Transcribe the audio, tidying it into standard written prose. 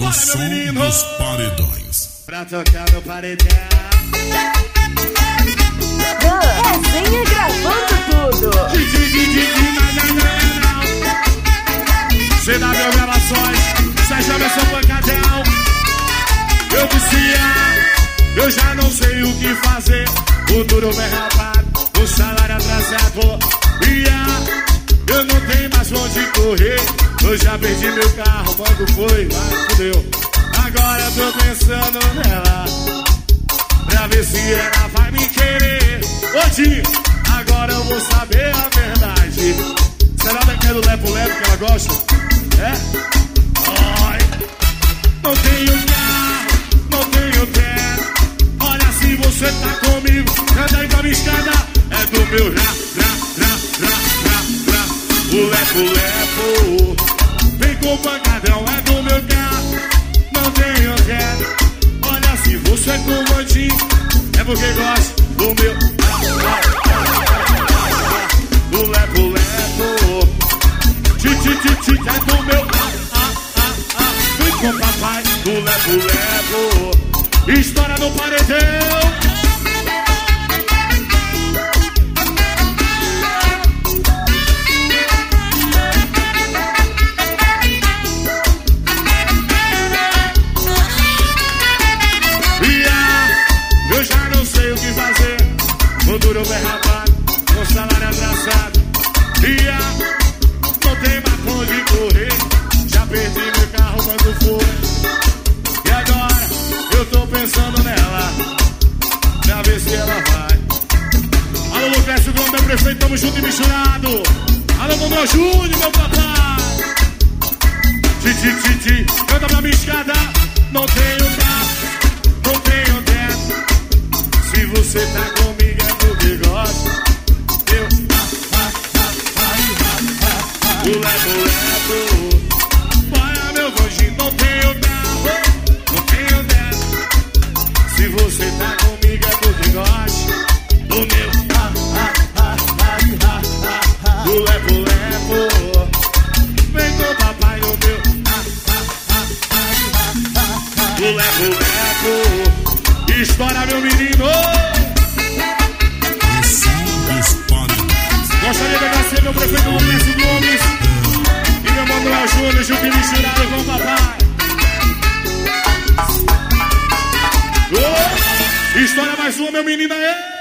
O som dos paredões. Pra tocar no paredão. Resenha gravando tudo. CW Gravações, Sérgio Versão Pancadão. Eu dizia, eu já não sei o que fazer. O duro bem rapado, o salário atrasado. Eu não tenho mais onde correr. Eu já perdi meu carro, quando foi, mas fudeu. Agora eu tô pensando nela, pra ver se ela vai me querer. Hoje, agora eu vou saber a verdade. Será que é do lepo-lepo que ela gosta? É? Oi. Não tenho carro, não tenho terra. Olha, se você tá comigo, anda aí pra minha escada. É do meu o lepo-lepo. Vem com o pancadão, é do meu carro. Não tenho terra. Olha, se você é comandinho, é porque gosta do meu o lepo-lepo. Ti, é do meu Vem com o papai do lepo-lepo. História no paredão. Eu já não sei o que fazer. O duro bem rapado, com salário atrasado. Não tem mais pra onde correr. Já perdi meu carro quando foi. E agora eu tô pensando nela, pra ver se ela vai. Alô, Lucrécio Gomes, meu prefeito, tamo junto e misturado. Alô, Dondô Júnior, meu papai. Ti, canta pra minha escada. Não tenho carro, não tenho teto. Se você tá comigo é porque gosta. O lepo-lepo. Vai, meu gordinho, não tenho carro, não tenho teto. Se você tá comigo é porque gosta. Do meu o lepo-lepo. Vem com o papai no meu o lepo-lepo. História, meu menino. Gostaria de agradecer meu prefeito Lucrécio Gomes e meu Manuel Júnior, junto e misturado com o papai. História mais uma, meu menino aí.